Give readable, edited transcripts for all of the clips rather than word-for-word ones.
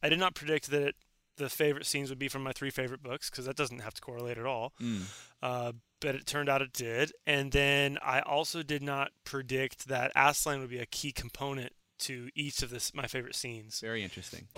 I did not predict that the favorite scenes would be from my 3 favorite books, because that doesn't have to correlate at all. But it turned out it did. And then I also did not predict that Aslan would be a key component to each of my favorite scenes. Very interesting.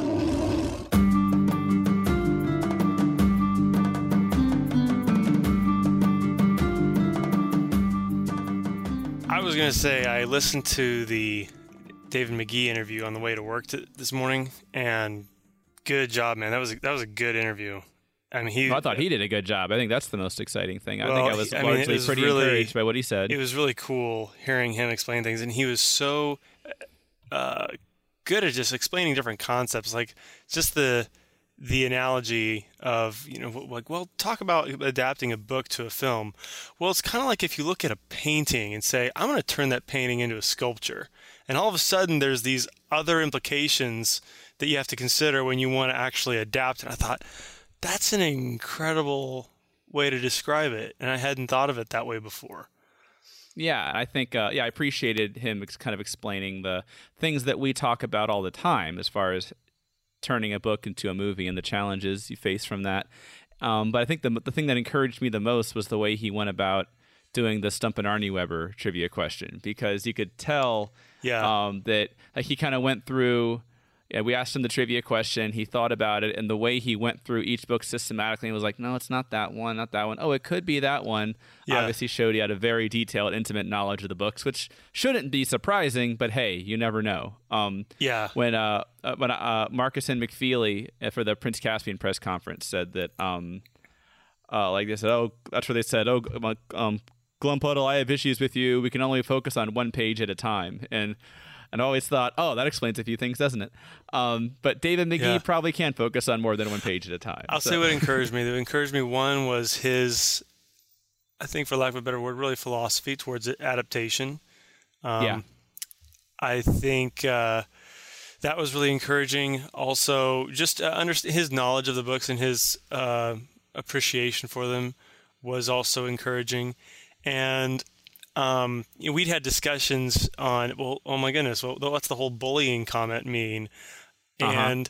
I was going to say I listened to the David McGee interview on the way to work this morning, and good job, man. That was a good interview. I mean, I thought he did a good job. I think that's the most exciting thing. I think I was largely pretty encouraged by what he said. It was really cool hearing him explain things, and he was so good at just explaining different concepts, like just the analogy of, like, well, talk about adapting a book to a film. Well, it's kind of like if you look at a painting and say, I'm going to turn that painting into a sculpture. And all of a sudden, there's these other implications that you have to consider when you want to actually adapt. And I thought, that's an incredible way to describe it. And I hadn't thought of it that way before. Yeah, I think, I appreciated him kind of explaining the things that we talk about all the time as far as turning a book into a movie and the challenges you face from that. But I think the thing that encouraged me the most was the way he went about doing the Stump and Arnie Weber trivia question, because you could tell that he kind of went through. Yeah, we asked him the trivia question. He thought about it, and the way he went through each book systematically and was like, no, it's not that one, not that one. Oh, it could be that one. Yeah. Obviously showed he had a very detailed, intimate knowledge of the books, which shouldn't be surprising, but hey, you never know. When Marcus and McFeely for the Prince Caspian press conference said that, like they said, oh, that's where they said, oh, Glumpuddle, I have issues with you. We can only focus on one page at a time. And I always thought, oh, that explains a few things, doesn't it? But David McGee probably can't focus on more than one page at a time. I'll say what encouraged me. What encouraged me, one, was his, I think for lack of a better word, really philosophy towards adaptation. I think that was really encouraging. Also, just his knowledge of the books and his appreciation for them was also encouraging. And we'd had discussions on, well, oh my goodness, well, what's the whole bullying comment mean? And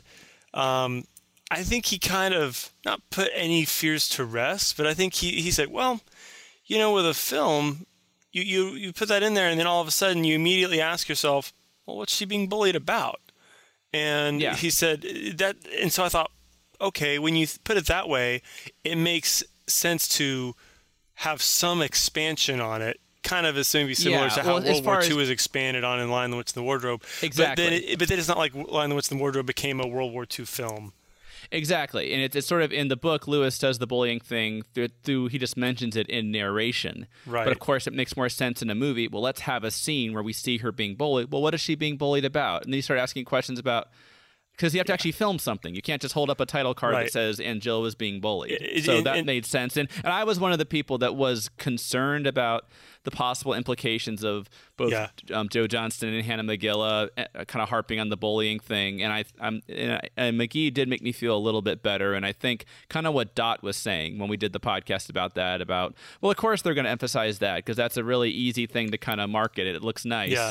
I think he kind of not put any fears to rest, but I think he said, well, with a film, you put that in there, and then all of a sudden you immediately ask yourself, well, what's she being bullied about? And he said that, and so I thought, okay, when you put it that way, it makes sense to have some expansion on it. Kind of is maybe similar to how World War II was expanded on in Lion, the Witch, and the Wardrobe. Exactly. But then it's not like Lion, the Witch, and the Wardrobe became a World War II film. Exactly. And it's sort of in the book, Lewis does the bullying thing through he just mentions it in narration. Right. But of course, it makes more sense in a movie. Well, let's have a scene where we see her being bullied. Well, what is she being bullied about? And then you start asking questions about, because you have to actually film something. You can't just hold up a title card that says, and Jill was being bullied. So that made sense. And I was one of the people that was concerned about the possible implications of both Joe Johnston and Hannah McGilla kind of harping on the bullying thing. And McGee did make me feel a little bit better. And I think kind of what Dot was saying when we did the podcast about that, about, well, of course they're going to emphasize that because that's a really easy thing to kind of market it. It looks nice. Yeah.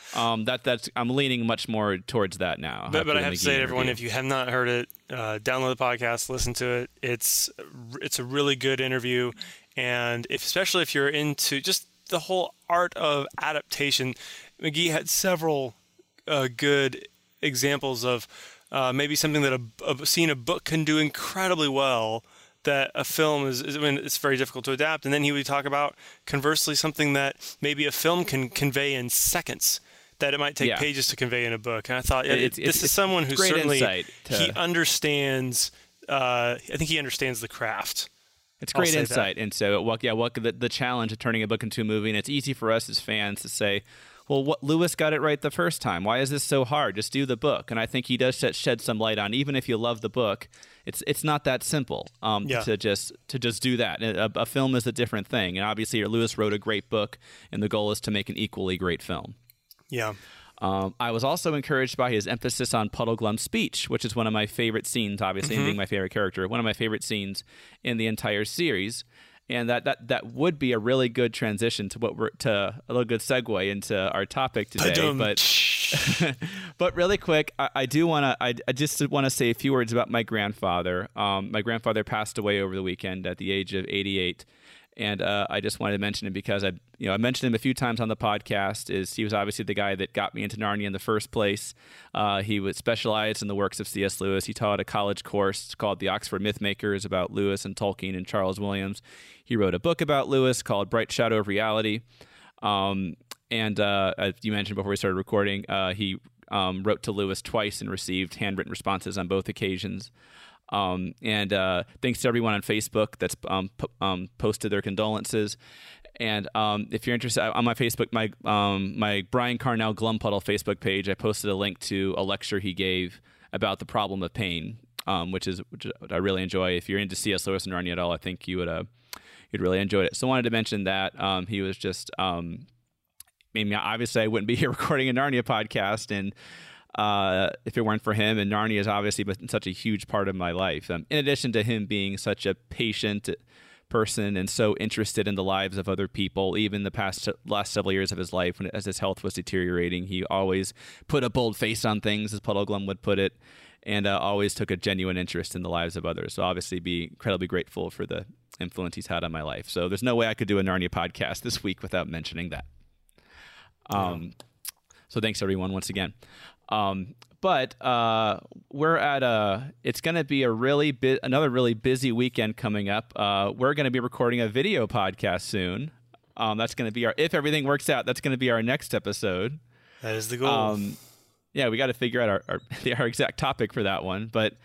I'm leaning much more towards that now. But I have to say to everyone, if you have not heard it, download the podcast, listen to it. It's a really good interview, and especially if you're into just the whole art of adaptation, McGee had several good examples of maybe something that a book can do incredibly well that a film is when it's very difficult to adapt. And then he would talk about, conversely, something that maybe a film can convey in seconds that it might take pages to convey in a book. And I thought, this is someone who certainly, he understands, I think he understands the craft. It's great insight. And so, the challenge of turning a book into a movie, and it's easy for us as fans to say, well, Lewis got it right the first time. Why is this so hard? Just do the book. And I think he does shed some light on, even if you love the book, it's not that simple to just do that. A film is a different thing. And obviously, Lewis wrote a great book, and the goal is to make an equally great film. Yeah. I was also encouraged by his emphasis on Puddleglum's speech, which is one of my favorite scenes, obviously, and being my favorite character, one of my favorite scenes in the entire series. And that would be a really good transition to a little good segue into our topic today. But really quick, I just want to say a few words about my grandfather. My grandfather passed away over the weekend at the age of 88. And I just wanted to mention him because I mentioned him a few times on the podcast. He was obviously the guy that got me into Narnia in the first place. He was specialized in the works of C.S. Lewis. He taught a college course called The Oxford Mythmakers about Lewis and Tolkien and Charles Williams. He wrote a book about Lewis called Bright Shadow of Reality. And as you mentioned before we started recording, he wrote to Lewis twice and received handwritten responses on both occasions. And thanks to everyone on Facebook that's posted their condolences. And if you're interested, on my Facebook, my Brian Carnell Glumpuddle Facebook page, I posted a link to a lecture he gave about the problem of pain, which I really enjoy. If you're into C.S. Lewis and Narnia at all, I think you'd really enjoy it. So I wanted to mention that he was just. Obviously, I wouldn't be here recording a Narnia podcast, and if it weren't for him, and Narnia has obviously been such a huge part of my life. In addition to him being such a patient person and so interested in the lives of other people, even the last several years of his life, as his health was deteriorating, he always put a bold face on things, as Puddleglum would put it, and always took a genuine interest in the lives of others. So obviously be incredibly grateful for the influence he's had on my life. So there's no way I could do a Narnia podcast this week without mentioning that. So thanks everyone once again. But we're at it's going to be another really busy weekend coming up. We're going to be recording a video podcast soon. That's going to be if everything works out, that's going to be our next episode. That is the goal. Yeah, we got to figure out our exact topic for that one. But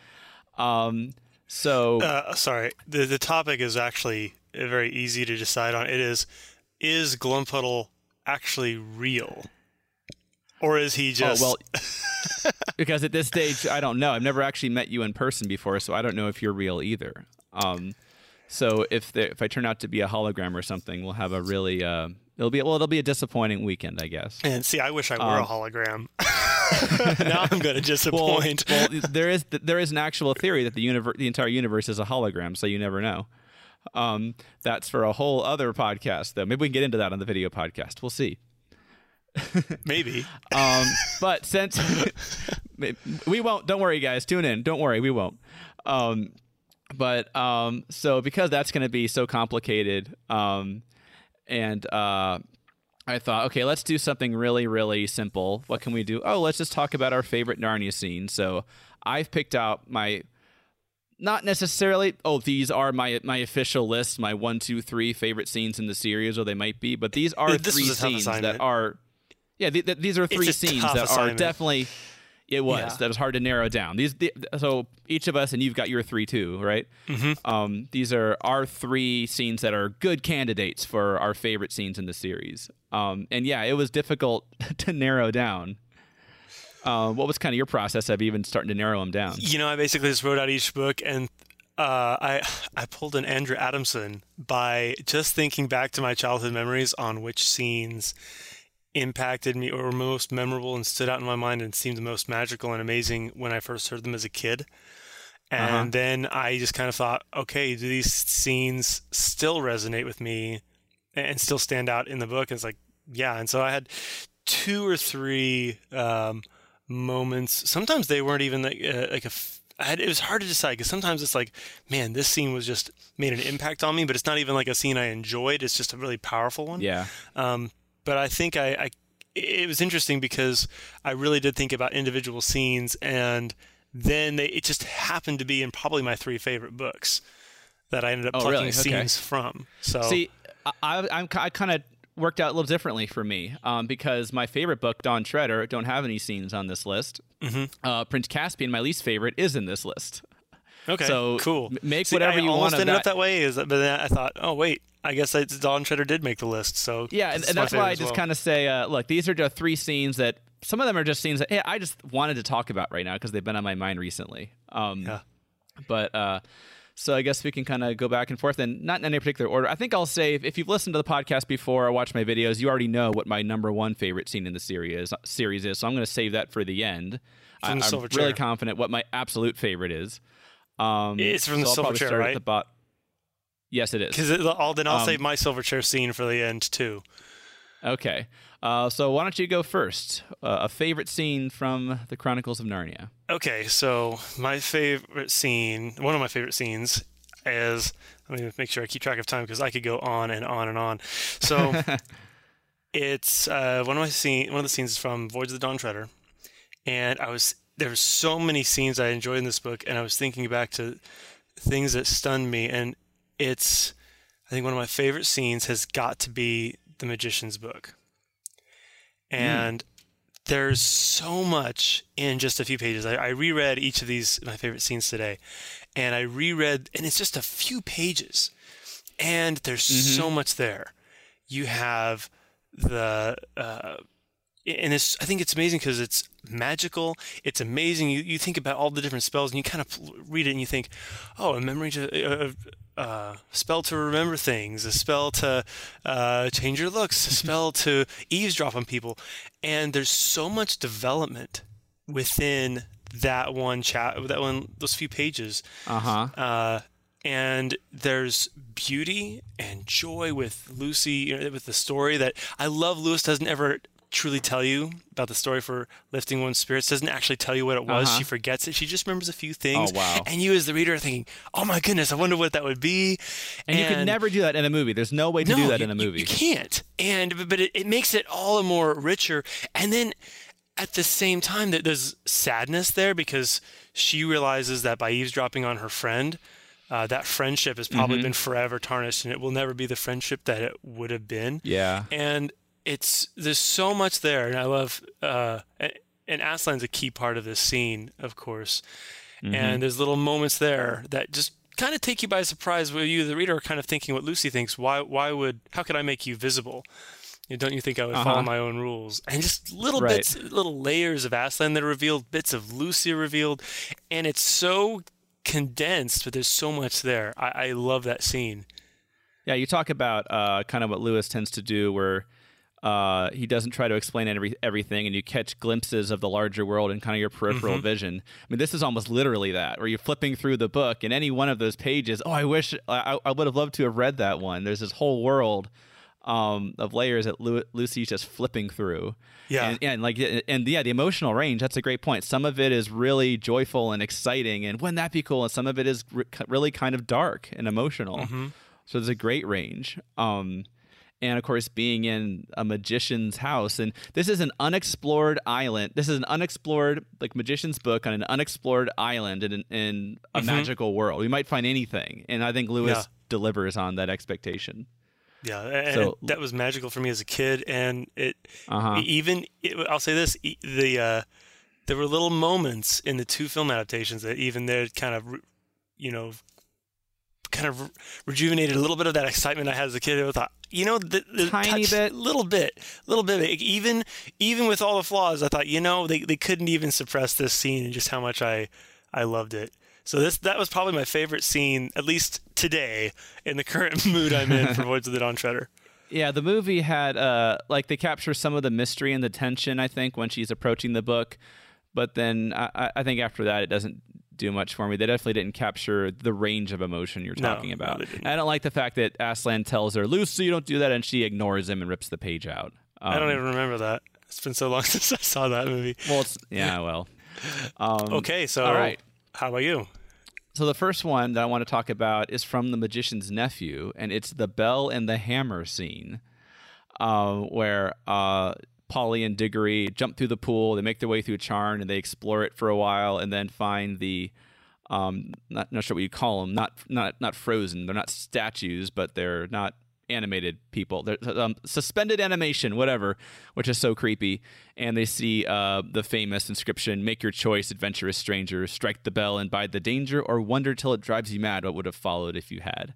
sorry, the topic is actually very easy to decide on. It is Glumpuddle actually real? Or is he just... Oh, well, because at this stage, I don't know. I've never actually met you in person before, so I don't know if you're real either. So if I turn out to be a hologram or something, we'll have a really... It'll be a disappointing weekend, I guess. And see, I wish I were a hologram. Now I'm going to disappoint. Well, there is an actual theory that the entire universe is a hologram, so you never know. That's for a whole other podcast, though. Maybe we can get into that on the video podcast. We'll see. Maybe. But since we won't, don't worry, guys. Tune in. Don't worry, we won't. So because that's going to be so complicated, and I thought, okay, let's do something really, really simple. What can we do? Oh, let's just talk about our favorite Narnia scenes. So I've picked out not necessarily, these are my official list, my 1, 2, 3 favorite scenes in the series, or they might be, but these are three scenes that are, these are three scenes that are definitely, that was hard to narrow down. So each of us, and you've got your 3 too, right? Mm-hmm. These are our 3 scenes that are good candidates for our favorite scenes in the series. It was difficult to narrow down. What was kind of your process of even starting to narrow them down? I basically just wrote out each book, and I pulled an Andrew Adamson by just thinking back to my childhood memories on which scenes impacted me or were most memorable and stood out in my mind and seemed the most magical and amazing when I first heard them as a kid. And then I just kind of thought, okay, do these scenes still resonate with me and still stand out in the book? And it's like, yeah. And so I had 2 or 3 moments. Sometimes they weren't even it was hard to decide, because sometimes it's like, man, this scene was just made an impact on me, but it's not even like a scene I enjoyed. It's just a really powerful one. Yeah. But I think it was interesting because I really did think about individual scenes, and then it just happened to be in probably my 3 favorite books that I ended up plucking scenes from. So see, I kind of worked out a little differently for me, because my favorite book, Dawn Treader, don't have any scenes on this list. Mm-hmm. Prince Caspian, my least favorite, is in this list. Okay, so cool. Whatever you want. I almost ended up that way, but then I thought, oh wait, I guess Dawn Treader did make the list. So yeah, and that's why I just kind of say, look, these are just 3 scenes that some of them are just scenes that I just wanted to talk about right now because they've been on my mind recently. But so I guess we can kind of go back and forth, and not in any particular order. I think I'll say, if you've listened to the podcast before or watched my videos, you already know what my number 1 favorite scene in the series is. So I'm going to save that for the end. I'm really confident what my absolute favorite is. It's from the Silver Chair, right? Yes, it is. Because I'll save my Silverchair scene for the end too. Okay. So why don't you go first? A favorite scene from the Chronicles of Narnia. Okay, so my favorite scene, one of my favorite scenes is, let me make sure I keep track of time because I could go on and on and on. So it's one of the scenes is from Voyage of the Dawn Treader, and there were so many scenes I enjoyed in this book, and I was thinking back to things that stunned me, and I think one of my favorite scenes has got to be the Magician's Book. And there's so much in just a few pages. I reread each of my favorite scenes today, and and it's just a few pages, and there's so much there. You have and I think it's amazing because it's magical. It's amazing. You think about all the different spells, and you kind of read it, and you think, oh, a memory to spell to remember things, a spell to change your looks, a spell to eavesdrop on people, and there's so much development within those few pages. And there's beauty and joy with Lucy, with the story that I love. Lewis doesn't ever truly tell you about the story for lifting one's spirits, doesn't actually tell you what it was. She forgets it. She just remembers a few things. Oh, wow. And you as the reader are thinking, oh my goodness, I wonder what that would be. And you can never do that in a movie. There's no way to do that in a movie. You can't. But it makes it all the more richer. And then at the same time, there's sadness there because she realizes that by eavesdropping on her friend, that friendship has probably been forever tarnished, and it will never be the friendship that it would have been. Yeah. And there's so much there, and I love and Aslan's a key part of this scene, of course. And there's little moments there that just kind of take you by surprise, where you, the reader, are kind of thinking what Lucy thinks. How could I make you visible? Don't you think I would follow my own rules? And just little bits, little layers of Aslan that are revealed, bits of Lucy are revealed, and it's so condensed, but there's so much there. I love that scene. Yeah, you talk about kind of what Lewis tends to do, where he doesn't try to explain everything, and you catch glimpses of the larger world in kind of your peripheral vision. I mean, this is almost literally that, where you're flipping through the book, and any one of those pages, I wish I would have loved to have read that one. There's this whole world of layers that Lucy's just flipping through. Yeah. The emotional range, that's a great point. Some of it is really joyful and exciting, and wouldn't that be cool? And some of it is really kind of dark and emotional. So there's a great range. And of course, being in a magician's house, and this is an unexplored island. This is an unexplored, Magician's Book on an unexplored island in a magical world. We might find anything, and I think Lewis delivers on that expectation. Yeah, and that was magical for me as a kid, and I'll say this: there were little moments in the two film adaptations that even there kind of rejuvenated a little bit of that excitement I had as a kid. I thought, the tiny bit, little bit. Even with all the flaws, I thought, they couldn't even suppress this scene and just how much I loved it. So that was probably my favorite scene, at least today, in the current mood I'm in for Voyage of the Dawn Treader. Yeah, the movie had they capture some of the mystery and the tension, I think, when she's approaching the book, but then I think after that it doesn't do much for me. They definitely didn't capture the range of emotion you're talking about. I don't like the fact that Aslan tells her, Lucy, you don't do that, and she ignores him and rips the page out. I don't even remember that. It's been so long since I saw that movie. Well, okay, so all right. How about you? So the first one that I want to talk about is from The Magician's Nephew, and it's the bell and the hammer scene, where Polly and Diggory jump through the pool, they make their way through Charn, and they explore it for a while, and then find the not sure what you call them, not frozen. They're not statues, but they're not animated people. They're suspended animation, whatever, which is so creepy. And they see the famous inscription, "Make your choice, adventurous stranger. Strike the bell and bide the danger, or wonder till it drives you mad what would have followed if you had."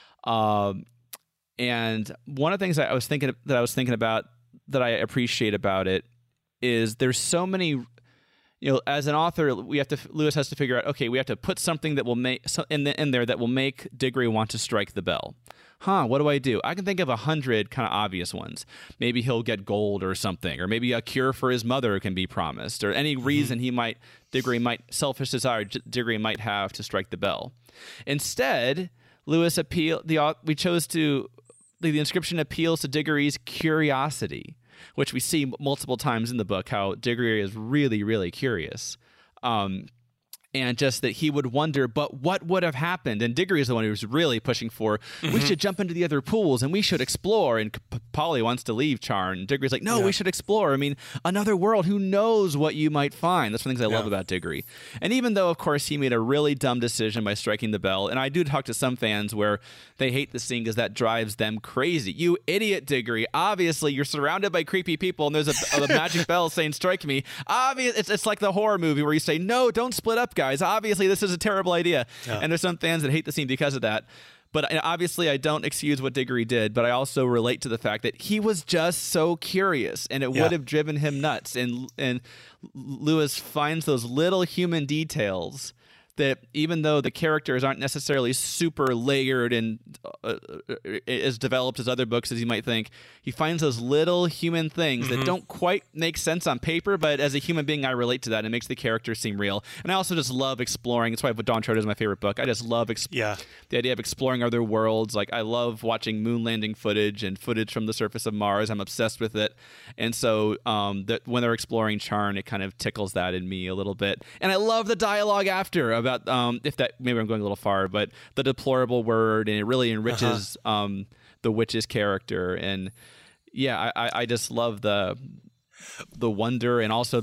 And one of the things that I was thinking about that I appreciate about it is there's so many. As an author, Lewis has to figure out, okay, we have to put something that will make in there that will make Diggory want to strike the bell. What do I do? I can think of 100 kind of obvious ones. Maybe he'll get gold or something, or maybe a cure for his mother can be promised, or any reason selfish desire Diggory might have to strike the bell. Instead, Lewis we chose to the inscription appeals to Diggory's curiosity, which we see multiple times in the book, how Diggory is really, really curious. And just that he would wonder, but what would have happened? And Diggory is the one who was really pushing for, we should jump into the other pools and we should explore. And Polly wants to leave Charn. And Diggory's like, no, we should explore. I mean, another world, who knows what you might find? That's one of the things I love about Diggory. And even though, of course, he made a really dumb decision by striking the bell, and I do talk to some fans where they hate the scene because that drives them crazy. You idiot, Diggory. Obviously, you're surrounded by creepy people and there's a magic bell saying, strike me. It's like the horror movie where you say, no, don't split up, guys. Obviously, this is a terrible idea. Yeah. And there's some fans that hate the scene because of that. But obviously, I don't excuse what Diggory did, but I also relate to the fact that he was just so curious, and it would have driven him nuts. And Lewis finds those little human details that, even though the characters aren't necessarily super layered and as developed as other books as you might think, he finds those little human things that don't quite make sense on paper, but as a human being, I relate to that. It makes the characters seem real. And I also just love exploring. That's why Dawn Treader is my favorite book. I just love the idea of exploring other worlds. Like, I love watching moon landing footage and footage from the surface of Mars. I'm obsessed with it. And so when they're exploring Charn, it kind of tickles that in me a little bit. And I love the dialogue after about if that, maybe I'm going a little far, but the deplorable word, and it really enriches the witch's character. And I just love the wonder and also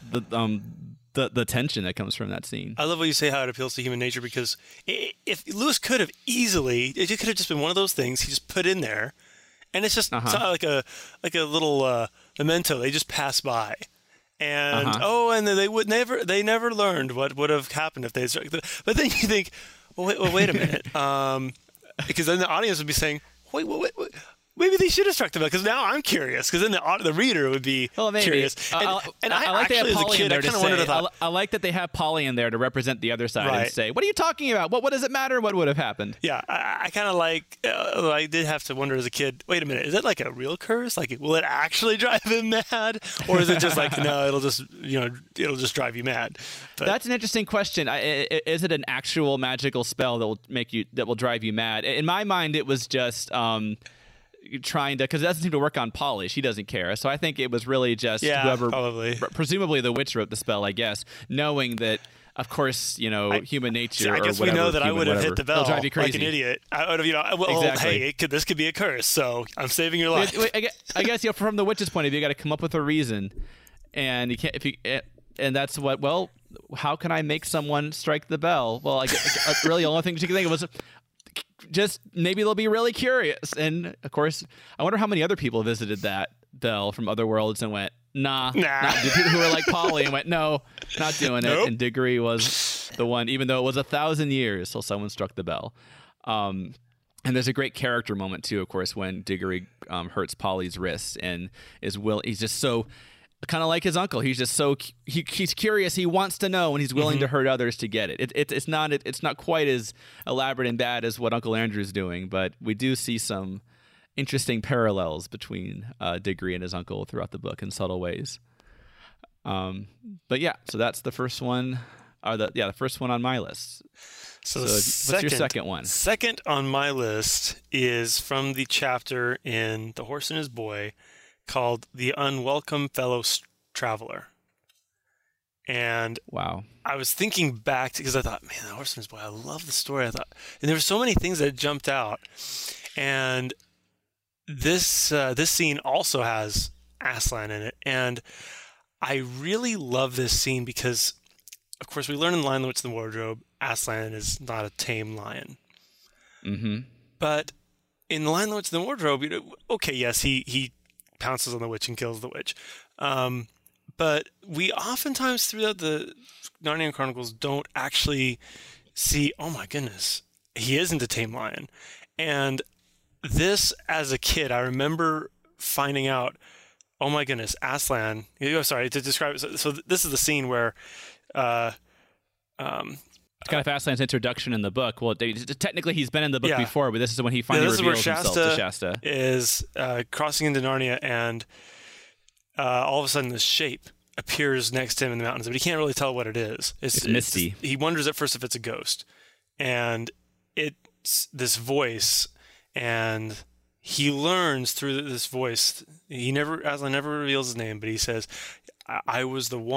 the tension that comes from that scene. I love what you say, how it appeals to human nature, because if Lewis could have easily, it could have just been one of those things he just put in there, and it's just it's not like a little memento. They just pass by. And and they never learned what would have happened if they struck. But then you think, well, wait a minute, because then the audience would be saying, wait, maybe they should have struck the bell, because now I'm curious. Because then the reader would be curious. And I like actually, as a kid, I kind of wondered about. I like that they have Polly in there to represent the other side and say, "What are you talking about? What does it matter? What would have happened?" Yeah, I kind of like. I did have to wonder as a kid. Wait a minute, is that like a real curse? Like, will it actually drive him mad, or is it just like no? It'll just drive you mad. But that's an interesting question. Is it an actual magical spell that will drive you mad? In my mind, it was just. Trying to, because it doesn't seem to work on Polly. She doesn't care. So I think it was really just whoever, probably. Presumably the witch wrote the spell, I guess, knowing that, of course, human nature. I guess or whatever, we know that I would have hit the bell drive you crazy. like an idiot. I would have, exactly. Hey, this could be a curse, so I'm saving your life. I guess from the witch's point of view, you got to come up with a reason, and you can't. And that's what. Well, how can I make someone strike the bell? Well, really, the only thing she could think of was. Just maybe they'll be really curious. And of course, I wonder how many other people visited that bell from other worlds and went, nah. The people who were like Polly and went, no, not doing it. And Diggory was the one, even though it was 1,000 years till someone struck the bell. And there's a great character moment too, of course, when Diggory hurts Polly's wrist and he's just so kind of like his uncle. He's just so he's curious. He wants to know, and he's willing to hurt others to get it. It's not quite as elaborate and bad as what Uncle Andrew's doing, but we do see some interesting parallels between Diggory and his uncle throughout the book in subtle ways. But yeah, so that's the first one. The first one on my list. So what's your second one? Second on my list is from the chapter in The Horse and His Boy, called The Unwelcome Fellow Traveler. And wow, I was thinking back because I thought, man, The Horse and His Boy, I love the story. And there were so many things that jumped out. And this scene also has Aslan in it. And I really love this scene because, of course, we learn in The Lion, the Witch, and the Wardrobe, Aslan is not a tame lion. But in The Lion, the Witch, and the Wardrobe, yes, he pounces on the witch and kills the witch. But we oftentimes throughout the Narnian Chronicles don't actually see, oh my goodness, he isn't a tame lion. And this, as a kid, I remember finding out, oh my goodness, Aslan, to describe it. So this is the scene where it's kind of Aslan's introduction in the book. Well, technically he's been in the book before, but this is when he finally reveals himself to Shasta. Is crossing into Narnia, and all of a sudden this shape appears next to him in the mountains, but he can't really tell what it is. It's misty. He wonders at first if it's a ghost, and it this voice, and he learns through this voice. Aslan never reveals his name, but he says, I was the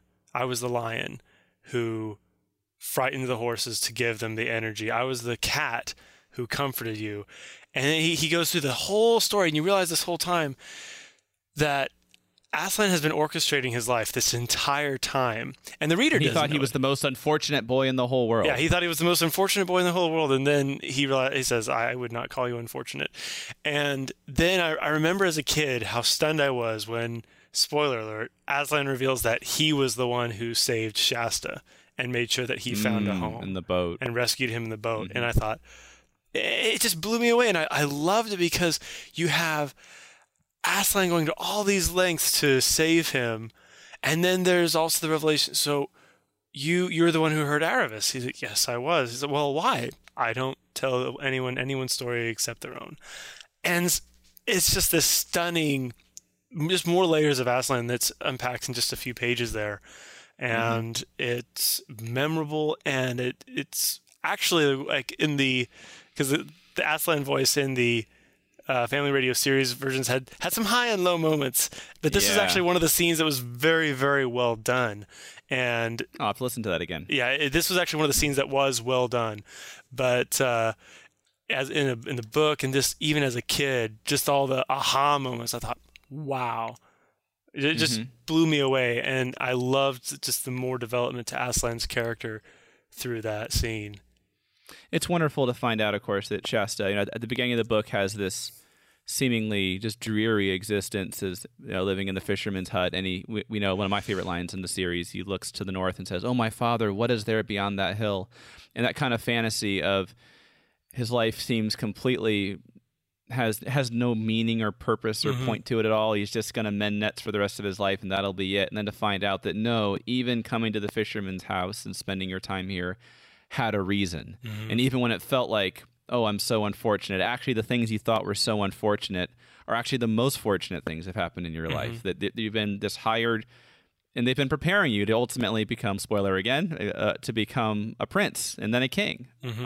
lion who frightened the horses to give them the energy. I was the cat who comforted you. And he goes through the whole story, and you realize this whole time that Aslan has been orchestrating his life this entire time. And the reader doesn't know. He thought he was the most unfortunate boy in the whole world. Yeah, he thought he was the most unfortunate boy in the whole world. And then he says, I would not call you unfortunate. And then I remember as a kid how stunned I was when, spoiler alert, Aslan reveals that he was the one who saved Shasta and made sure that he found a home. In the boat. And rescued him in the boat. And I thought, it just blew me away. And I loved it because you have Aslan going to all these lengths to save him. And then there's also the revelation. So you're the one who heard Aravis. He's like, yes, I was. He's like, well, why? I don't tell anyone's story except their own. And it's just this stunning, just more layers of Aslan that's unpacked in just a few pages there. And it's memorable, and it's actually like because the Aslan voice in the Family Radio series versions had some high and low moments, but this was actually one of the scenes that was very, very well done. And I'll have to listen to that again. Yeah, this was actually one of the scenes that was well done. But as in the book, and just even as a kid, just all the aha moments, I thought, wow. It just blew me away, and I loved just the more development to Aslan's character through that scene. It's wonderful to find out, of course, that Shasta, at the beginning of the book, has this seemingly just dreary existence as living in the fisherman's hut. And we know one of my favorite lines in the series, he looks to the north and says, "Oh, my father, what is there beyond that hill?" And that kind of fantasy of his life seems completely has no meaning or purpose or point to it at all. He's just going to mend nets for the rest of his life, and that'll be it. And then to find out that no, even coming to the fisherman's house and spending your time here had a reason. And even when it felt like, oh, I'm so unfortunate, actually the things you thought were so unfortunate are actually the most fortunate things that have happened in your life. That you've been this hired, and they've been preparing you to ultimately become, spoiler again, to become a prince and then a king.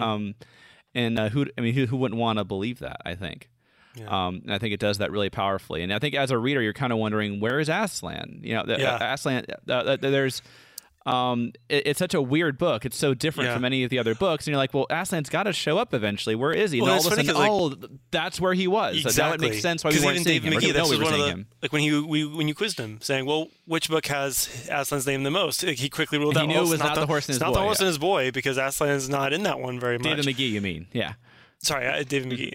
And who wouldn't want to believe that, I think. Yeah. And I think it does that really powerfully. And I think as a reader, you're kind of wondering, where is Aslan? Aslan, there's... it's such a weird book. It's so different from any of the other books. And you're like, well, Aslan's got to show up eventually. Where is he? And all of a sudden, that's where he was. Exactly. So now it makes sense why we weren't seeing him. David McGee, this was one of the, like when you quizzed him, saying, well, which book has Aslan's name the most? Like, he quickly ruled out, he knew it was not the horse and his boy. Not the horse and his boy, because Aslan's not in that one very much. David McGee, you mean? Yeah. Sorry, David McGee.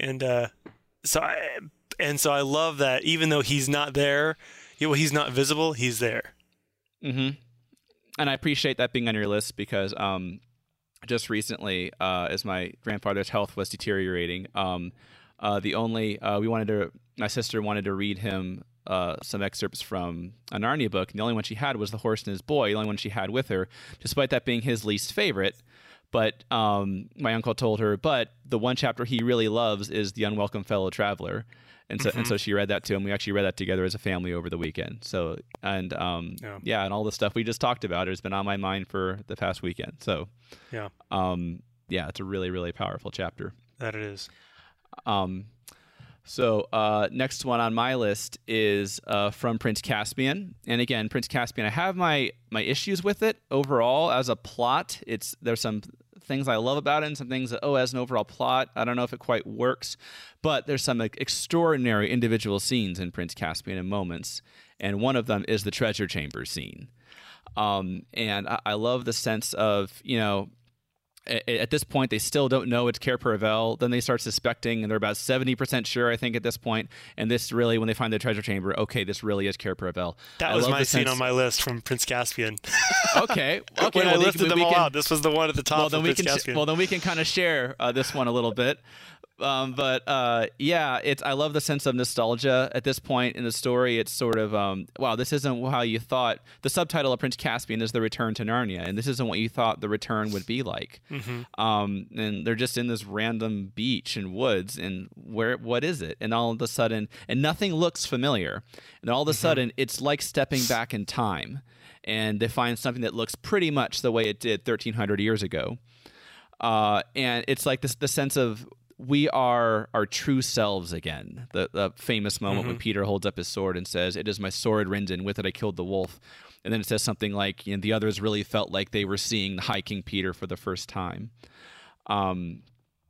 And so I love that even though he's not there, he's not visible, he's there. And I appreciate that being on your list because just recently, as my grandfather's health was deteriorating, my sister wanted to read him some excerpts from a Narnia book, and the only one she had was The Horse and His Boy, the only one she had with her, despite that being his least favorite. But my uncle told her, but the one chapter he really loves is The Unwelcome Fellow Traveler. And so she read that to him. We actually read that together as a family over the weekend. So, and and all the stuff we just talked about has been on my mind for the past weekend. So, it's a really, really powerful chapter. That it is. So next one on my list is from Prince Caspian. And again, Prince Caspian, I have my issues with it overall as a plot. There's some things I love about it and some things that, as an overall plot, I don't know if it quite works. But there's some extraordinary individual scenes in Prince Caspian and moments. And one of them is the treasure chamber scene. And I love the sense of, at this point, they still don't know it's Cair Paravel. Then they start suspecting, and they're about 70% sure, I think, at this point. And this really, when they find the treasure chamber, okay, this really is Cair Paravel. That was my scene on my list from Prince Caspian. Okay. When I listed them all out, this was the one at the top of Prince Caspian. Well, then we can kind of share this one a little bit. I love the sense of nostalgia at this point in the story. It's sort of, wow, this isn't how you thought. The subtitle of Prince Caspian is The Return to Narnia, and this isn't what you thought the return would be like. And they're just in this random beach and woods, and what is it? And all of a sudden, and nothing looks familiar. And all of a sudden, it's like stepping back in time, and they find something that looks pretty much the way it did 1,300 years ago. And it's like the sense of we are our true selves again. The famous moment when Peter holds up his sword and says, "It is my sword, Rindan. With it I killed the wolf." And then it says something like, the others really felt like they were seeing the High King Peter for the first time. And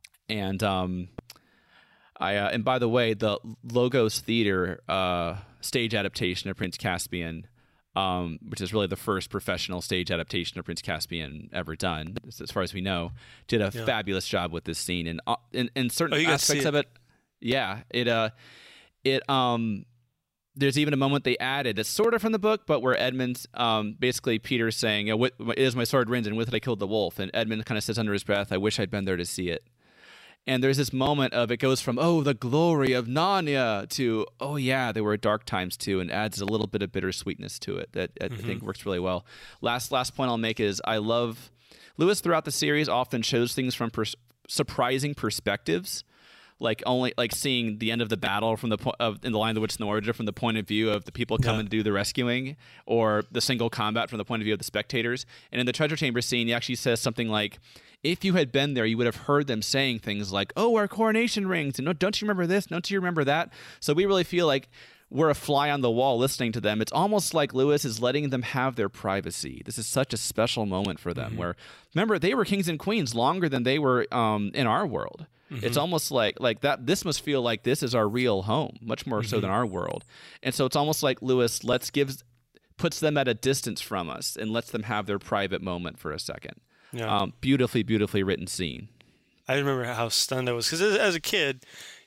by the way, the Logos Theater stage adaptation of Prince Caspian, which is really the first professional stage adaptation of Prince Caspian ever done, as far as we know, did a fabulous job with this scene and in certain aspects of it. Yeah, there's even a moment they added that's sort of from the book, but where Edmund's basically Peter's saying, "It is my sword, Rindan, and with it I killed the wolf," and Edmund kind of says under his breath, "I wish I'd been there to see it." And there's this moment of it goes from, oh, the glory of Narnia to, oh, yeah, there were dark times too, and adds a little bit of bittersweetness to it that I think works really well. Last point I'll make is I love Lewis throughout the series often shows things from surprising perspectives, like seeing the end of the battle from in The Lion, the Witch, and the Wardrobe from the point of view of the people coming to do the rescuing, or the single combat from the point of view of the spectators. And in the treasure chamber scene, he actually says something like, if you had been there, you would have heard them saying things like, "Oh, our coronation rings," and "No, don't you remember this? Don't you remember that?" So we really feel like we're a fly on the wall listening to them. It's almost like Lewis is letting them have their privacy. This is such a special moment for them where, remember, they were kings and queens longer than they were in our world. It's almost like that. This must feel like this is our real home, much more so than our world. And so it's almost like Lewis puts them at a distance from us and lets them have their private moment for a second. Yeah. Beautifully, beautifully written scene. I remember how stunned I was because as a kid,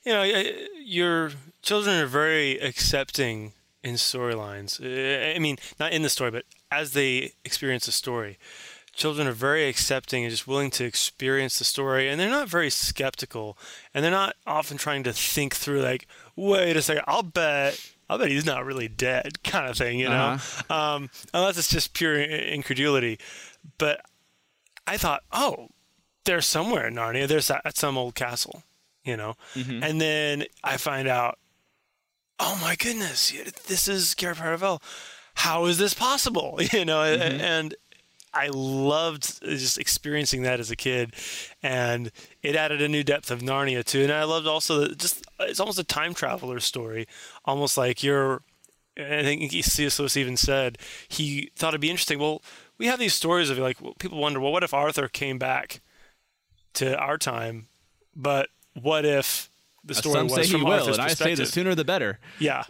your children are very accepting in storylines. I mean, not in the story, but as they experience a story, children are very accepting and just willing to experience the story, and they're not very skeptical, and they're not often trying to think through like, wait a second, I'll bet he's not really dead, kind of thing, unless it's just pure incredulity. But I thought, oh, they're somewhere in Narnia. There's at some old castle, And then I find out, oh my goodness, this is Gary Paravel. How is this possible? And I loved just experiencing that as a kid, and it added a new depth of Narnia too. And I loved also it's almost a time traveler story, almost like I think C.S. Lewis even said he thought it'd be interesting. Well, we have these stories of people wonder, well, what if Arthur came back to our time, but what if the story was from Arthur's perspective? I say the sooner the better. Yeah.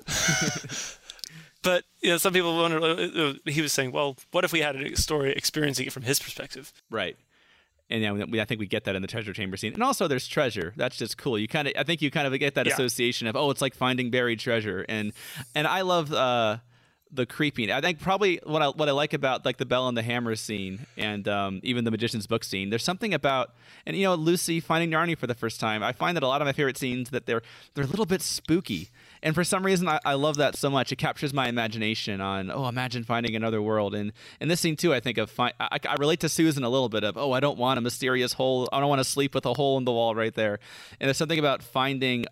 But some people wonder. He was saying, well, what if we had a story experiencing it from his perspective? Right. And I think we get that in the treasure chamber scene. And also there's treasure. That's just cool. I think you kind of get that association of, it's like finding buried treasure. And I love the creeping. I think probably what I like about like the Bell and the Hammer scene and even the Magician's Book scene, there's something about, and Lucy finding Narnia for the first time, I find that a lot of my favorite scenes that they're a little bit spooky. And for some reason, I love that so much. It captures my imagination on, imagine finding another world. And in this scene, too, I think I relate to Susan a little bit of, I don't want a mysterious hole. I don't want to sleep with a hole in the wall right there. And there's something about finding,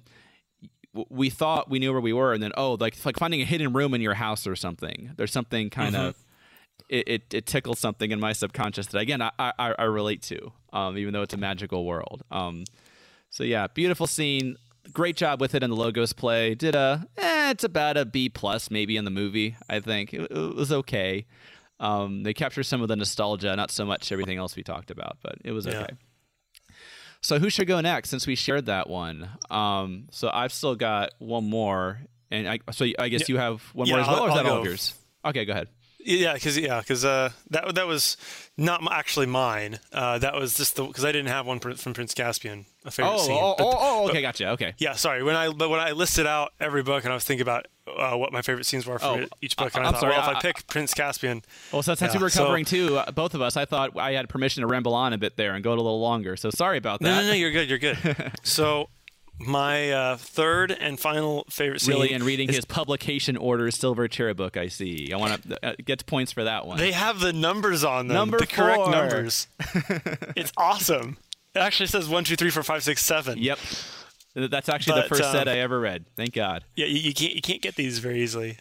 we thought we knew where we were. And then, like finding a hidden room in your house or something. There's something kind of, it tickles something in my subconscious that, again, I relate to, even though it's a magical world. So, yeah, beautiful scene. Great job with it in the Logos play. It's about a B+ maybe in the movie, I think. It was okay. They capture some of the nostalgia, not so much everything else we talked about, but it was okay. So who should go next since we shared that one? So I've still got one more, and I guess you have one more as well, or is that all of yours? Okay, go ahead. Yeah, because that was not actually mine. That was just because I didn't have one from Prince Caspian, a favorite scene. Okay, gotcha. Okay. Yeah, sorry. When I listed out every book and I was thinking about what my favorite scenes were for each book, and I thought, if I pick Prince Caspian. Well, so since we were covering two, both of us, I thought I had permission to ramble on a bit there and go a little longer. So sorry about that. No, you're good. You're good. So. My third and final favorite scene. Really, and reading his publication order Silver Chair book, I see. I want to get points for that one. They have the numbers on them. Number 4. Correct numbers. It's awesome. It actually says 1, 2, 3, 4, 5, 6, 7. Yep. That's actually the first set I ever read. Thank God. Yeah, you can't get these very easily.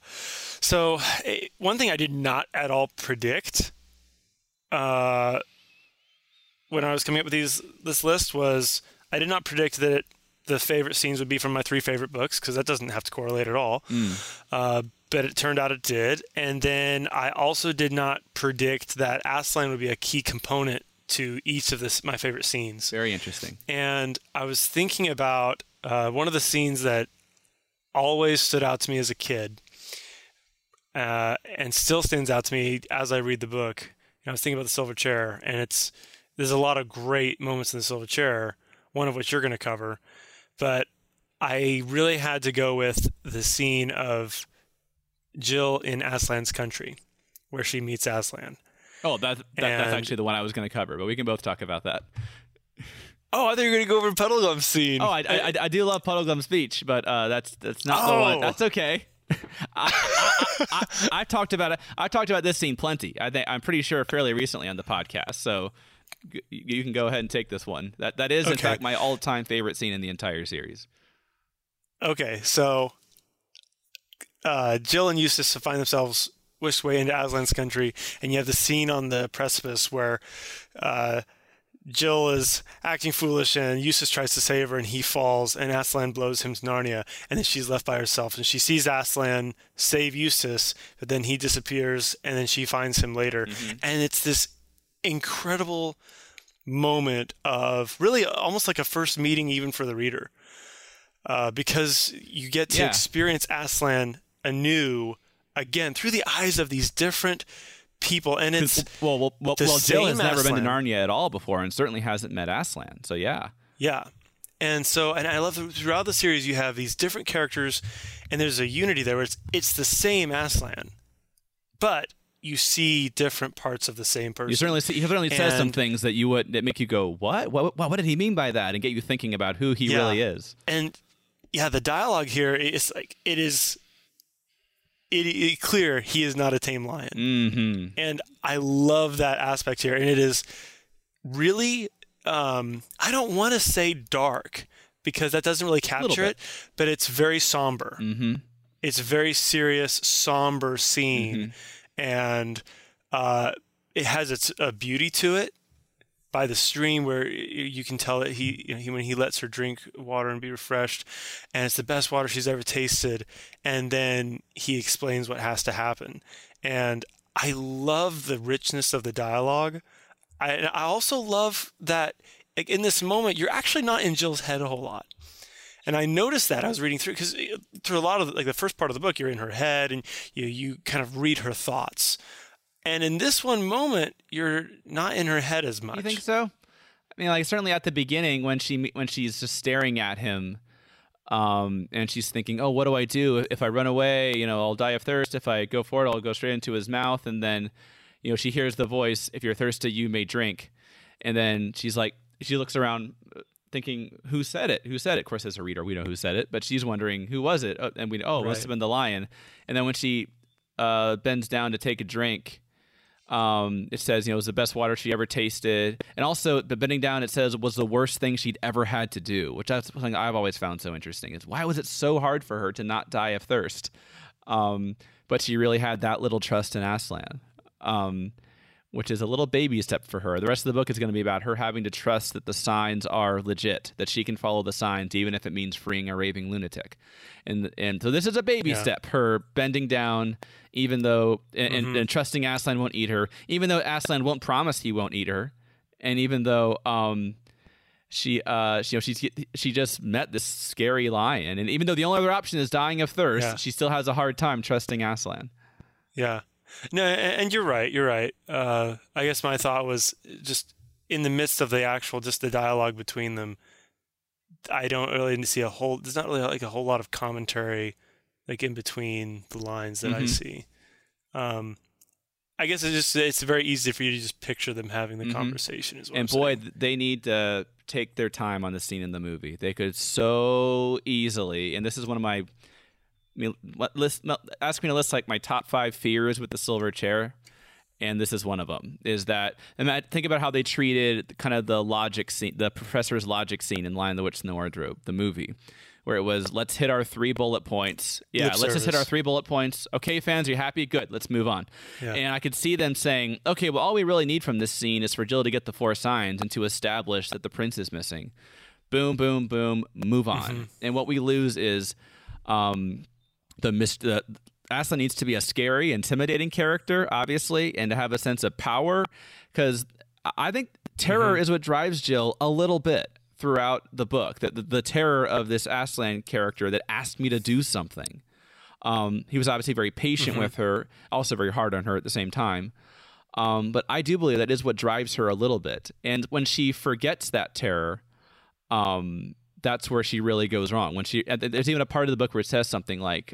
So one thing I did not at all predict when I was coming up with this list was I did not predict that the favorite scenes would be from my 3 favorite books, because that doesn't have to correlate at all. But it turned out it did. And then I also did not predict that Aslan would be a key component to each of my favorite scenes. Very interesting. And I was thinking about one of the scenes that always stood out to me as a kid, and still stands out to me as I read the book. I was thinking about the Silver Chair, and there's a lot of great moments in the Silver Chair, one of which you're going to cover. But I really had to go with the scene of Jill in Aslan's country, where she meets Aslan. Oh, that's actually the one I was going to cover, but we can both talk about that. Oh, I thought you were going to go over Puddleglum's scene. Oh, I do love Puddleglum's speech, but that's not the one. That's okay. I talked about it. I talked about this scene plenty. I'm pretty sure fairly recently on the podcast. So you can go ahead and take this one. That is in fact my all-time favorite scene in the entire series. Okay, so Jill and Eustace find themselves whisked away into Aslan's country, and you have the scene on the precipice where Jill is acting foolish, and Eustace tries to save her, and he falls, and Aslan blows him to Narnia, and then she's left by herself, and she sees Aslan save Eustace, but then he disappears, and then she finds him later, and it's this incredible moment of really almost like a first meeting even for the reader, because you get to experience Aslan anew again through the eyes of these different people, and it's well Jill has never been to Narnia at all before, and certainly hasn't met Aslan. So yeah, and I love that throughout the series you have these different characters, and there's a unity there where it's the same Aslan, but you see different parts of the same person. He certainly says some things that make you go, what did he mean by that, and get you thinking about who he really is. And the dialogue here is like it clear he is not a tame lion. And I love that aspect here. And it is really, I don't want to say dark, because that doesn't really capture it, but it's very somber. It's a very serious, somber scene. And it has a beauty to it by the stream, where you can tell that when he lets her drink water and be refreshed, and it's the best water she's ever tasted, and then he explains what has to happen. And I love the richness of the dialogue. I also love that in this moment you're actually not in Jill's head a whole lot. And I noticed that I was reading through, because through a lot of the first part of the book you're in her head, and you kind of read her thoughts. And in this one moment, you're not in her head as much. You think so? I mean, like certainly at the beginning when she's just staring at him, and she's thinking, "Oh, what do I do if I run away? I'll die of thirst. If I go for it, I'll go straight into his mouth." And then, she hears the voice, "If you're thirsty, you may drink." And then she looks around, thinking, "Who said it? Who said it?" Of course, as a reader, we know who said it, but she's wondering, "Who was it?" And we know, must have been the lion. And then when she bends down to take a drink, it says, it was the best water she ever tasted. And also, the bending down, it says, was the worst thing she'd ever had to do, which that's something I've always found so interesting, is why was it so hard for her to not die of thirst? But she really had that little trust in Aslan, which is a little baby step for her. The rest of the book is going to be about her having to trust that the signs are legit, that she can follow the signs, even if it means freeing a raving lunatic. And so this is a baby step, her bending down, even though, and trusting Aslan won't eat her, even though Aslan won't promise he won't eat her. And even though she just met this scary lion. And even though the only other option is dying of thirst, she still has a hard time trusting Aslan. Yeah. No, and you're right. I guess my thought was just in the midst of the actual, just the dialogue between them, I don't really see there's not really like a whole lot of commentary like in between the lines that I see. I guess it's very easy for you to just picture them having the conversation as well. And boy, they need to take their time on the scene in the movie. They could so easily, and this is one of my ask me to list like my top 5 fears with the Silver Chair, and this is one of them. Is that, and think about how they treated kind of the logic scene, the professor's logic scene in Lion, the Witch, and the Wardrobe, the movie, where it was, let's hit our 3 bullet points. Yeah, Lip let's service. just hit our 3 bullet points. Okay, fans, are you happy? Good, let's move on. Yeah. And I could see them saying, okay, well, all we really need from this scene is for Jill to get the 4 signs and to establish that the prince is missing. Boom, boom, boom, move on. And what we lose is Aslan needs to be a scary, intimidating character, obviously, and to have a sense of power, because I think terror is what drives Jill a little bit throughout the book, the terror of this Aslan character that asked me to do something. He was obviously very patient with her, also very hard on her at the same time. But I do believe that is what drives her a little bit. And when she forgets that terror, that's where she really goes wrong. There's even a part of the book where it says something like,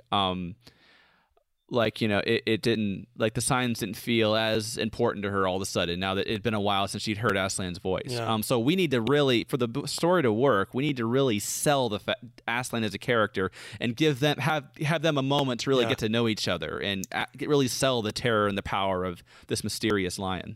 it didn't, like, the signs didn't feel as important to her all of a sudden now that it'd been a while since she'd heard Aslan's voice. Yeah. So we need to really, for the story to work, we need to really sell Aslan as a character and have them a moment to really get to know each other and really sell the terror and the power of this mysterious lion.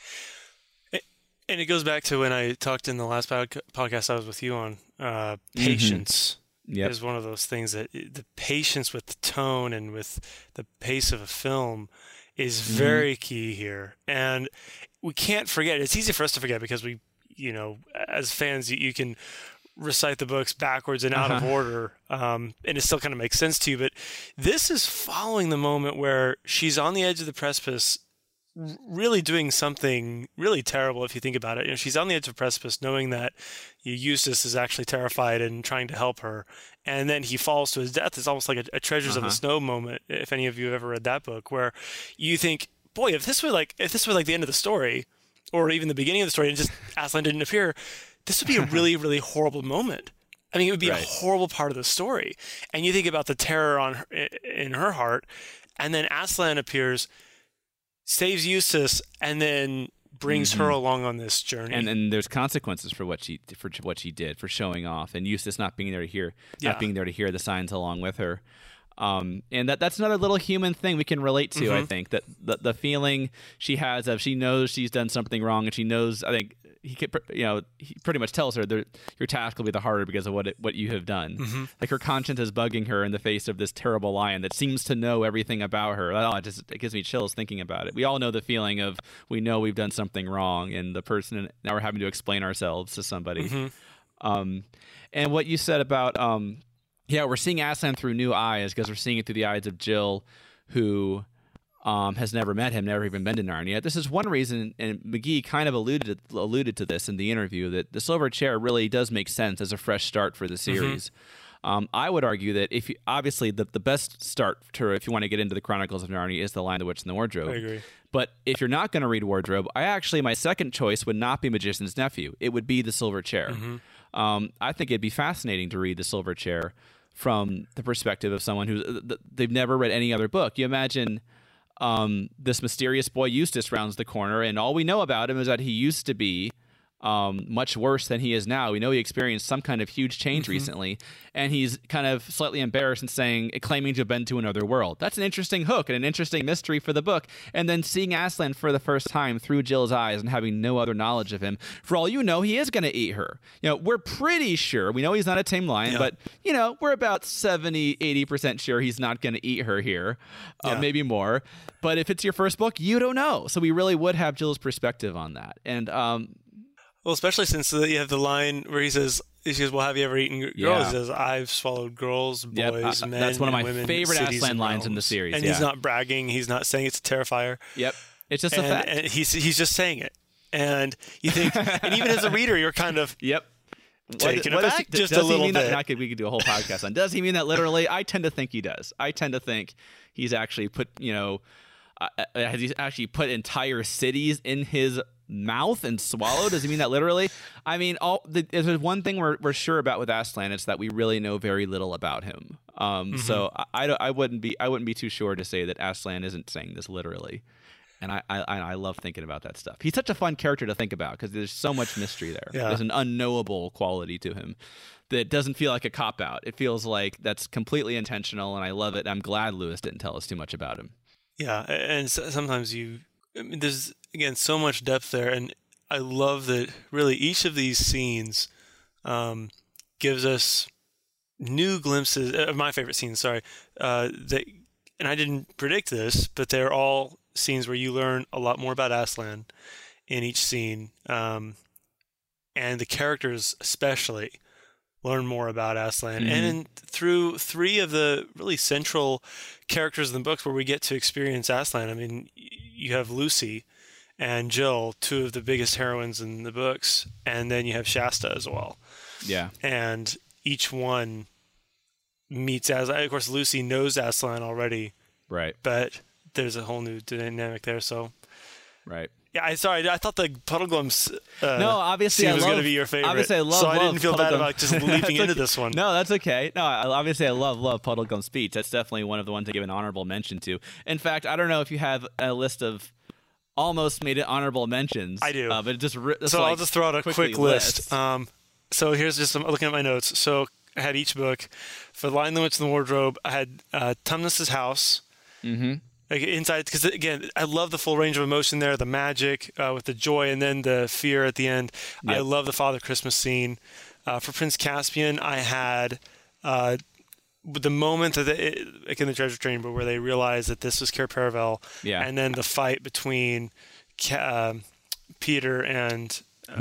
And it goes back to when I talked in the last podcast I was with you on, patience. Is one of those things that the patience with the tone and with the pace of a film is very key here. And we can't forget, it's easy for us to forget because we, as fans, you can recite the books backwards and out of order, and it still kind of makes sense to you. But this is following the moment where she's on the edge of the precipice, really doing something really terrible if you think about it. She's on the edge of a precipice knowing that Eustace is actually terrified and trying to help her, and then he falls to his death. It's almost like a Treasures of the Snow moment, if any of you have ever read that book, where you think, boy, if this were like the end of the story, or even the beginning of the story, and just Aslan didn't appear, this would be a really, really horrible moment. I mean, it would be a horrible part of the story. And you think about the terror in her heart, and then Aslan appears, saves Eustace, and then brings her along on this journey. And there's consequences for what she did, for showing off, and Eustace not being there to hear the signs along with her. And that's another little human thing we can relate to. I think that the feeling she has of, she knows she's done something wrong, and she knows, I think he pretty much tells her that your task will be the harder because of what you have done. Like, her conscience is bugging her in the face of this terrible lion that seems to know everything about her. It gives me chills thinking about it. We all know the feeling of, we know we've done something wrong, and the person, now we're having to explain ourselves to somebody. And what you said about we're seeing Aslan through new eyes, because we're seeing it through the eyes of Jill, who has never met him, never even been to Narnia. This is one reason, and McGee kind of alluded to this in the interview, that the Silver Chair really does make sense as a fresh start for the series. I would argue that obviously the best start if you want to get into the Chronicles of Narnia is The Lion, the Witch, and the Wardrobe. I agree. But if you're not going to read Wardrobe, my second choice would not be Magician's Nephew. It would be The Silver Chair. I think it'd be fascinating to read The Silver Chair from the perspective of someone who they've never read any other book. You imagine this mysterious boy Eustace rounds the corner, and all we know about him is that he used to be much worse than he is now. We know he experienced some kind of huge change recently, and he's kind of slightly embarrassed and claiming to have been to another world. That's an interesting hook and an interesting mystery for the book. And then seeing Aslan for the first time through Jill's eyes and having no other knowledge of him, for all you know, he is going to eat her. We're pretty sure. We know he's not a tame lion, but we're about 70, 80% sure he's not going to eat her here, maybe more. But if it's your first book, you don't know. So we really would have Jill's perspective on that. And well, especially since you have the line where he says, well, have you ever eaten girls? He says, I've swallowed girls, boys, men, that's one of my women, favorite Aslan lines in the series. And he's not bragging. He's not saying it's a Terrifier. Yep. It's just a fact. And he's just saying it. And you think, and even as a reader, you're kind of taken aback just a little bit. We could do a whole podcast on, does he mean that literally? I tend to think he does. I tend to think he's actually put, has he actually put entire cities in his mouth and swallowed? Does he mean that literally? I mean, there's one thing we're sure about with Aslan, it's that we really know very little about him. So I wouldn't be too sure to say that Aslan isn't saying this literally. And I love thinking about that stuff. He's such a fun character to think about because there's so much mystery there. Yeah. There's an unknowable quality to him that doesn't feel like a cop-out. It feels like that's completely intentional, and I love it. I'm glad Lewis didn't tell us too much about him. Yeah, and sometimes there's, again, so much depth there, and I love that really each of these scenes gives us new glimpses of my favorite scenes. Sorry, that, and I didn't predict this, but they're all scenes where you learn a lot more about Aslan in each scene, and the characters especially learn more about Aslan. And through three of the really central characters in the books where we get to experience Aslan. I mean, you have Lucy and Jill, two of the biggest heroines in the books, and then you have Shasta as well. Yeah. And each one meets Aslan. Of course, Lucy knows Aslan already, right? But there's a whole new dynamic there. So, right. Yeah, I thought the Puddleglum no, obviously scene was going to be your favorite. Obviously, I didn't feel bad about just leaping into this one. No, that's okay. No, obviously I love Puddleglum's speech. That's definitely one of the ones I give an honorable mention to. In fact, I don't know if you have a list of almost made it honorable mentions. I do. But just so like, I'll just throw out a quick list. So here's just I'm looking at my notes. So I had each book. For The Lion, the Witch, and the Wardrobe, I had Tumnus's house. Mm-hmm. Like inside, because again, I love the full range of emotion there, the magic with the joy and then the fear at the end. Yep. I love the Father Christmas scene. For Prince Caspian, I had the moment that like in the treasure chamber where they realized that this was Cair Paravel, and then the fight between Peter and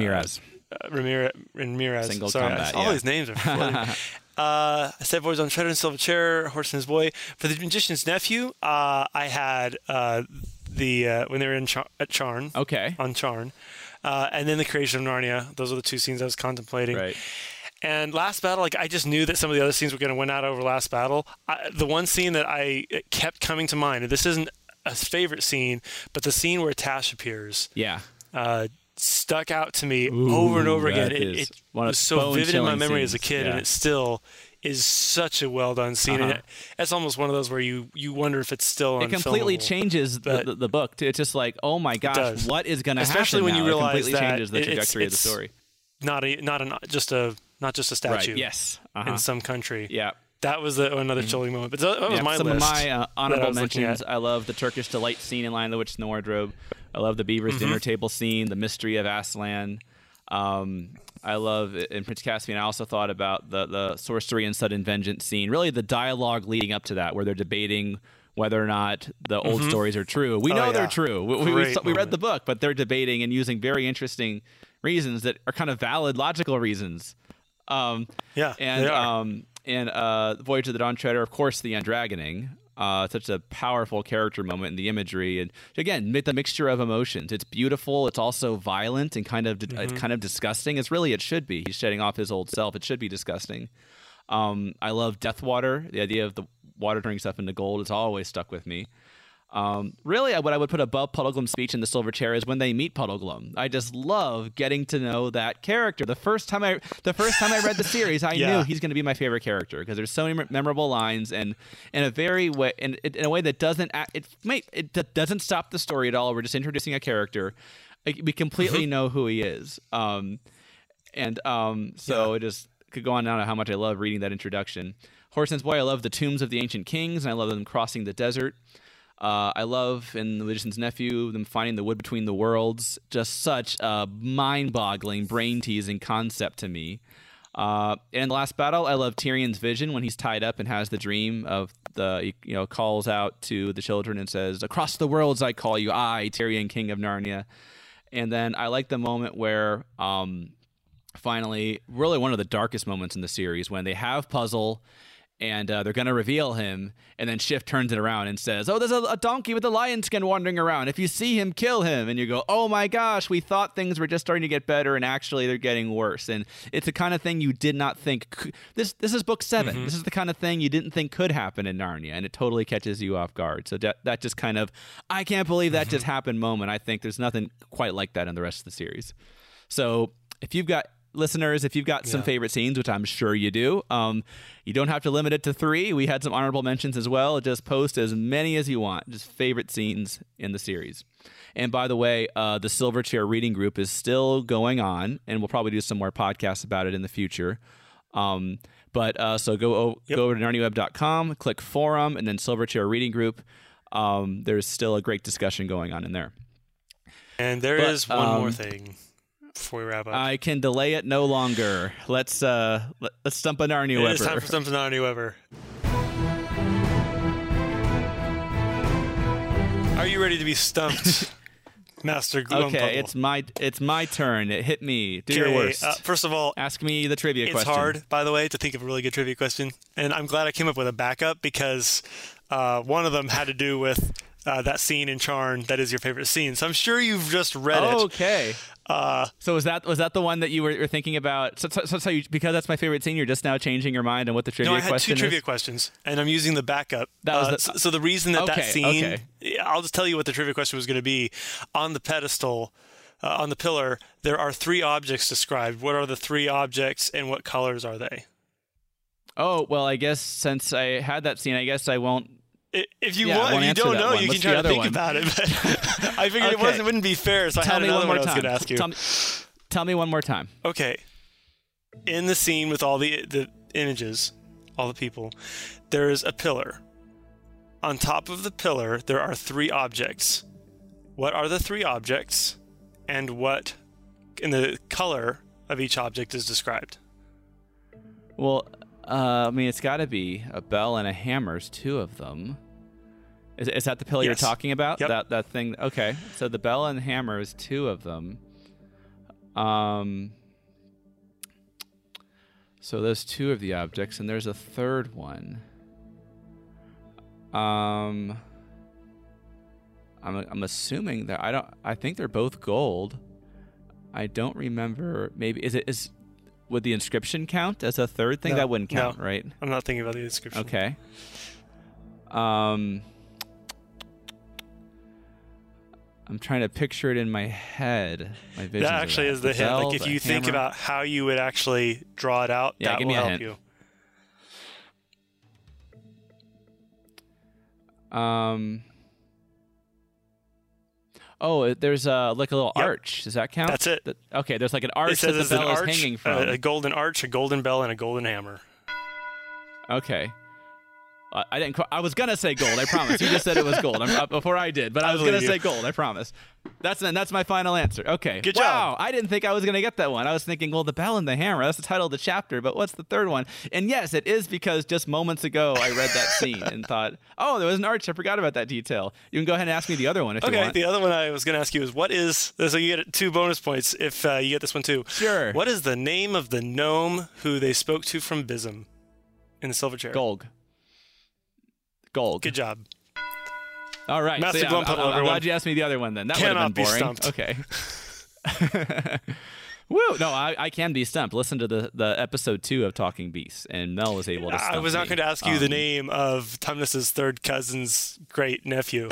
Ramirez. Single Sorry, combat, all these names are floating. I said Boys on Treasure and Silver Chair, Horse and His Boy. For The Magician's Nephew, I had when they were at Charn. Okay. On Charn. And then The Creation of Narnia. Those are the two scenes I was contemplating. Right. And Last Battle, like I just knew that some of the other scenes were going to win out over Last Battle. The one scene that it kept coming to mind, and this isn't a favorite scene, but the scene where Tash appears. Yeah. Stuck out to me over and over again. It was so vivid in my memory as a kid, and it still is such a well done scene. And it's almost one of those where you wonder if it's still unfilmable. It completely changes the book. It's just like, oh my gosh, what is going to happen? Especially when you realize it completely changes the trajectory of the story. Not just a statue. Right. Yes. In some country. Yeah. That was another chilling moment. But that was my list. Some of my honorable mentions. I love the Turkish delight scene in Lion, the Witch, and the Wardrobe. I love the Beaver's dinner table scene, the mystery of Aslan. I love in Prince Caspian. I also thought about the sorcery and sudden vengeance scene. Really, the dialogue leading up to that, where they're debating whether or not the old stories are true. We know they're true. We read the book, but they're debating and using very interesting reasons that are kind of valid, logical reasons. And Voyage of the Dawn Treader, of course, the Andragoning. Such a powerful character moment in the imagery, and again, the mixture of emotions. It's beautiful. It's also violent and kind of disgusting. It should be. He's shedding off his old self. It should be disgusting. I love Deathwater. The idea of the water turning stuff into gold has always stuck with me. Really, what I would put above Puddleglum's speech in The Silver Chair is when they meet Puddleglum. I just love getting to know that character. The first time I read the series, I knew he's going to be my favorite character because there's so many memorable lines, and in a way that doesn't stop the story at all. We're just introducing a character. We completely know who he is, so it just could go on and on how much I love reading that introduction. Horse and His Boy, I love the tombs of the ancient kings, and I love them crossing the desert. I love in The Magician's Nephew them finding the wood between the worlds. Just such a mind-boggling, brain-teasing concept to me. In The Last Battle, I love Tyrion's vision when he's tied up and has the dream of calls out to the children and says, "Across the worlds I call you, I, Tyrion, King of Narnia." And then I like the moment where finally, really one of the darkest moments in the series, when they have Puzzle and they're going to reveal him, and then Schiff turns it around and says, "Oh, there's a donkey with a lion skin wandering around. If you see him, kill him." And you go, oh my gosh, we thought things were just starting to get better, and actually they're getting worse. And it's the kind of thing you did not think... This is book 7. This is the kind of thing you didn't think could happen in Narnia, and it totally catches you off guard. So that just kind of, I can't believe that just happened moment. I think there's nothing quite like that in the rest of the series. So if you've got... Listeners, if you've got some favorite scenes, which I'm sure you do, you don't have to limit it to 3. We had some honorable mentions as well. Just post as many as you want, just favorite scenes in the series. And by the way, the Silver Chair reading group is still going on, and we'll probably do some more podcasts about it in the future. So go over to narniaweb.com, click forum, and then Silver Chair reading group. There's still a great discussion going on in there. And there is one more thing. before we wrap up? I can delay it no longer. Let's stump an Arnie Weber. It's time for Stump an Arnie Weber. Are you ready to be stumped, Master Glumpuddle? Okay, it's my turn. It hit me. Do your worst. First of all, ask me the trivia question. It's hard, by the way, to think of a really good trivia question, and I'm glad I came up with a backup because one of them had to do with that scene in Charn that is your favorite scene. So I'm sure you've just read it. Okay. So was that the one that you were thinking about? So because that's my favorite scene, you're just now changing your mind on what the trivia question is? No, I had two trivia questions, and I'm using the backup. So the reason that scene, I'll just tell you what the trivia question was going to be. On the pedestal, on the pillar, there are 3 objects described. What are the 3 objects, and what colors are they? Oh, well, I guess since I had that scene, I guess I won't. If you want, if you don't know, you can try to think about it. But I figured it wouldn't be fair, so I had another one I was going to ask you. Tell me one more time. Okay. In the scene with all the images, all the people, there is a pillar. On top of the pillar, there are 3 objects. What are the 3 objects, and what in the color of each object is described? Well, I mean, it's got to be a bell and a hammer. Is 2 of them. Is that the pillar you're talking about? Yep. That thing. Okay. So the bell and the hammer is 2 of them. So there's 2 of the objects, and there's a 3rd one. I'm assuming that I think they're both gold. I don't remember. Maybe would the inscription count as a 3rd thing? No, that wouldn't count, no. right? I'm not thinking about the inscription. Okay. I'm trying to picture it in my head. My vision. That actually is the hint. Bell, like if you think about how you would actually draw it out, that give will me a help hint. you. Oh, there's like a little arch. Does that count? That's it. Okay, there's like an arch It says that the bell an arch, is hanging from. a golden arch, a golden bell, and a golden hammer. Okay. I didn't. I was gonna say gold. I promise. You just said it was gold before I did, but I was gonna say gold. I promise. That's my final answer. Okay. Good wow. job. I didn't think I was gonna get that one. I was thinking, well, the bell and the hammer. That's the title of the chapter. But what's the 3rd one? And yes, it is because just moments ago I read that scene and thought, oh, there was an arch. I forgot about that detail. You can go ahead and ask me the other one if you want. Okay. The other one I was gonna ask you is what is? So you get 2 bonus points if you get this one too. Sure. What is the name of the gnome who they spoke to from Bism in the silver chair? Golg. Good job. All right. Master So, Glumpuddle, I'm everyone. glad you asked me the other one then. That would have been boring. Stumped. Okay. Woo! No, I can be stumped. Listen to the episode 2 of Talking Beasts, and Mel was able to stump I was not me. going to ask you the name of Tumnus's 3rd cousin's great nephew.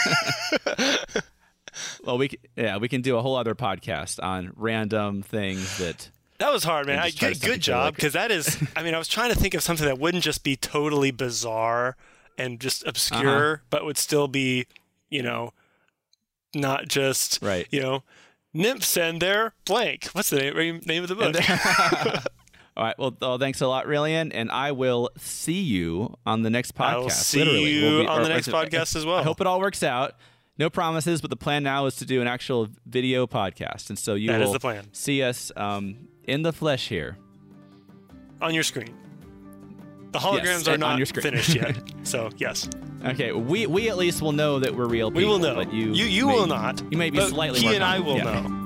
Well, we can do a whole other podcast on random things that. That was hard, man. Good job, because that is. I mean, I was trying to think of something that wouldn't just be totally bizarre and just obscure, but would still be, not just nymphs and their blank. What's the name of the book? All right. Well, thanks a lot, Rillian, and I will see you on the next podcast. I will see you on the next podcast as well. I hope it all works out. No promises, but the plan now is to do an actual video podcast, and so you will see us in the flesh here on your screen. The holograms are not finished yet, so yes. Okay, we at least will know that we're real people. We will know. But you will not. You may be slightly he more and I will confident. know.